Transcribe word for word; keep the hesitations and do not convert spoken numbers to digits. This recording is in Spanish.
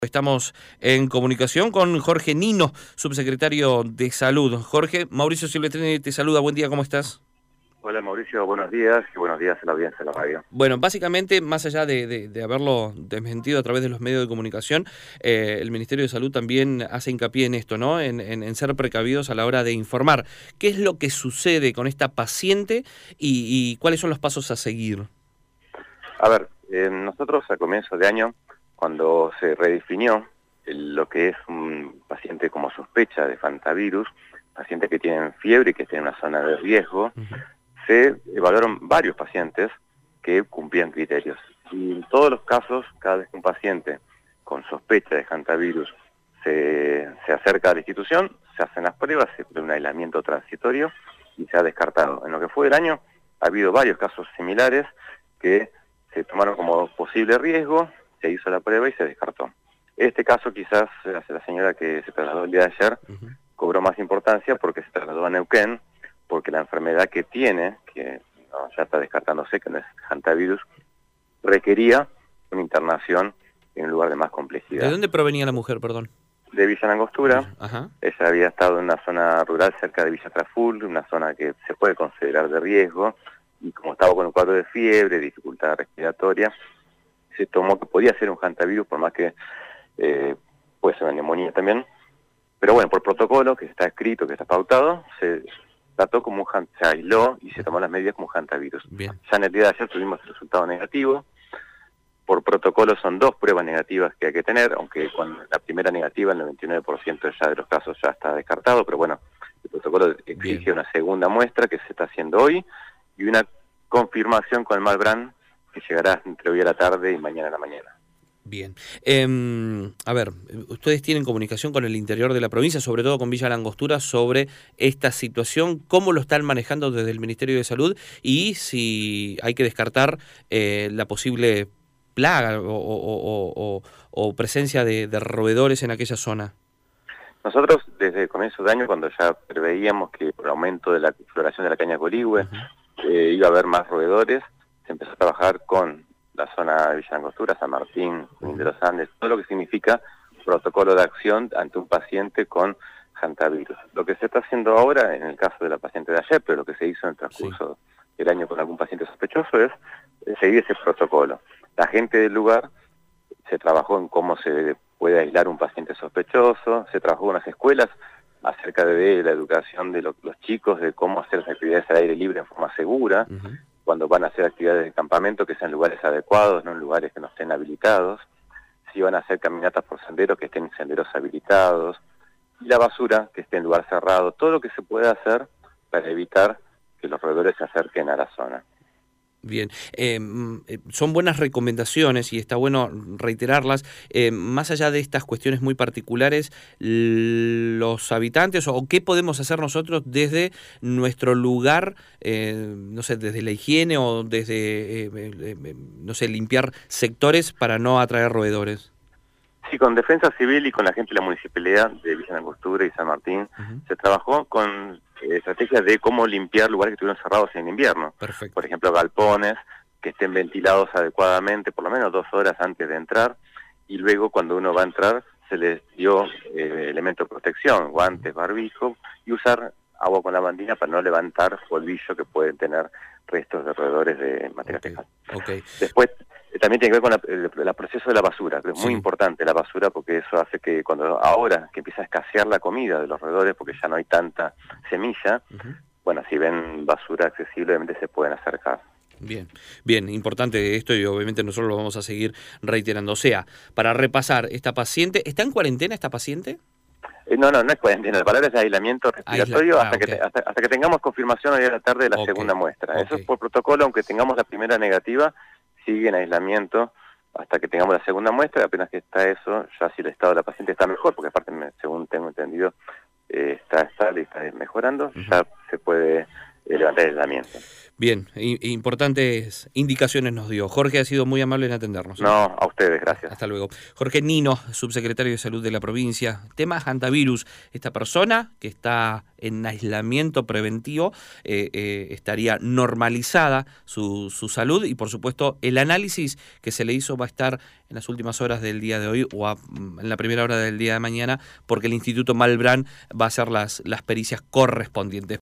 Estamos en comunicación con Jorge Nino, subsecretario de Salud. Jorge, Mauricio Silvestrini te saluda, buen día, ¿cómo estás? Hola Mauricio, buenos días y buenos días a la audiencia de la radio. Bueno, básicamente, más allá de, de, de haberlo desmentido a través de los medios de comunicación, eh, el Ministerio de Salud también hace hincapié en esto, ¿no? En, en, en ser precavidos a la hora de informar. ¿Qué es lo que sucede con esta paciente y, y cuáles son los pasos a seguir? A ver, eh, nosotros a comienzo de año, cuando se redefinió el, lo que es un paciente como sospecha de fantavirus, paciente que tienen fiebre y que tienen una zona de riesgo, uh-huh. se evaluaron varios pacientes que cumplían criterios. Y en todos los casos, cada vez que un paciente con sospecha de hantavirus se, se acerca a la institución, se hacen las pruebas, se pone un aislamiento transitorio y se ha descartado. En lo que fue el año, ha habido varios casos similares que se tomaron como posible riesgo, se hizo la prueba y se descartó. Este caso quizás la señora que se trasladó el día de ayer uh-huh. cobró más importancia porque se trasladó a Neuquén, porque la enfermedad que tiene, que no, ya está descartándose, que no es hantavirus, requería una internación en un lugar de más complejidad. ¿De dónde provenía la mujer, perdón? De Villa Langostura. Ajá. Ella había estado en una zona rural cerca de Villa Traful, una zona que se puede considerar de riesgo, y como estaba con un cuadro de fiebre, dificultad respiratoria, se tomó que podía ser un hantavirus, por más que eh, puede ser una neumonía también. Pero bueno, por protocolo, que está escrito, que está pautado, se trató como un se aisló y se tomó las medidas como un hantavirus. Bien. Ya en el día de ayer tuvimos el resultado negativo. Por protocolo son dos pruebas negativas que hay que tener, aunque con la primera negativa el noventa y nueve por ciento ya de los casos ya está descartado, pero bueno, el protocolo exige Bien. una segunda muestra que se está haciendo hoy y una confirmación con el Malbrán que llegará entre hoy a la tarde y mañana a la mañana. Bien. Eh, a ver, ustedes tienen comunicación con el interior de la provincia, sobre todo con Villa Langostura, sobre esta situación, cómo lo están manejando desde el Ministerio de Salud y si hay que descartar eh, la posible plaga o, o, o, o presencia de, de roedores en aquella zona. Nosotros desde el comienzo de año, cuando ya preveíamos que por aumento de la floración de la caña coligüe uh-huh. eh, iba a haber más roedores, se empezó a trabajar con la zona de Villa Langostura, San Martín, uh-huh. de los Andes, todo lo que significa protocolo de acción ante un paciente con hantavirus. Lo que se está haciendo ahora, en el caso de la paciente de ayer, pero lo que se hizo en el transcurso sí. del año con algún paciente sospechoso, es seguir ese protocolo. La gente del lugar se trabajó en cómo se puede aislar un paciente sospechoso, se trabajó en las escuelas acerca de la educación de lo, los chicos, de cómo hacer las actividades al aire libre en forma segura, uh-huh. cuando van a hacer actividades de campamento que sean en lugares adecuados, no en lugares que no estén habilitados, si van a hacer caminatas por senderos que estén en senderos habilitados, y la basura que esté en lugar cerrado, todo lo que se pueda hacer para evitar que los roedores se acerquen a la zona. Bien, eh, son buenas recomendaciones y está bueno reiterarlas. Eh, más allá de estas cuestiones muy particulares, los habitantes o qué podemos hacer nosotros desde nuestro lugar, eh, no sé, desde la higiene o desde, eh, eh, no sé, limpiar sectores para no atraer roedores. Sí, con Defensa Civil y con la gente de la Municipalidad de Villa Langostura y San Martín, uh-huh. se trabajó con eh, estrategias de cómo limpiar lugares que estuvieron cerrados en invierno. Perfecto. Por ejemplo, galpones que estén ventilados adecuadamente, por lo menos dos horas antes de entrar, y luego cuando uno va a entrar se les dio eh, elementos de protección, guantes, barbijo, y usar agua con lavandina para no levantar polvillo que pueden tener restos de roedores de materia okay. fecal. Okay. Después, también tiene que ver con la, el, el proceso de la basura, que es sí. muy importante la basura porque eso hace que cuando ahora que empieza a escasear la comida de los roedores porque ya no hay tanta semilla, uh-huh. bueno, si ven basura accesible, obviamente se pueden acercar. Bien, bien, importante esto y obviamente nosotros lo vamos a seguir reiterando. O sea, para repasar, esta paciente, ¿está en cuarentena esta paciente? Eh, no, no, no es cuarentena, la palabra es aislamiento respiratorio Aisla... ah, hasta, okay. que te, hasta, hasta que tengamos confirmación hoy a la tarde de la okay. segunda muestra. Okay. Eso es por protocolo, aunque tengamos la primera negativa, sigue en aislamiento hasta que tengamos la segunda muestra, apenas que está eso, ya si el estado de la paciente está mejor, porque aparte, según tengo entendido, eh, está estable y está mejorando, uh-huh. ya se puede eh, levantar el aislamiento. Bien, importantes indicaciones nos dio. Jorge ha sido muy amable en atendernos. No, a ustedes, gracias. Hasta luego. Jorge Nino, subsecretario de Salud de la provincia. Tema hantavirus. Esta persona que está en aislamiento preventivo eh, eh, estaría normalizada su, su salud y, por supuesto, el análisis que se le hizo va a estar en las últimas horas del día de hoy o a, en la primera hora del día de mañana, porque el Instituto Malbrán va a hacer las, las pericias correspondientes.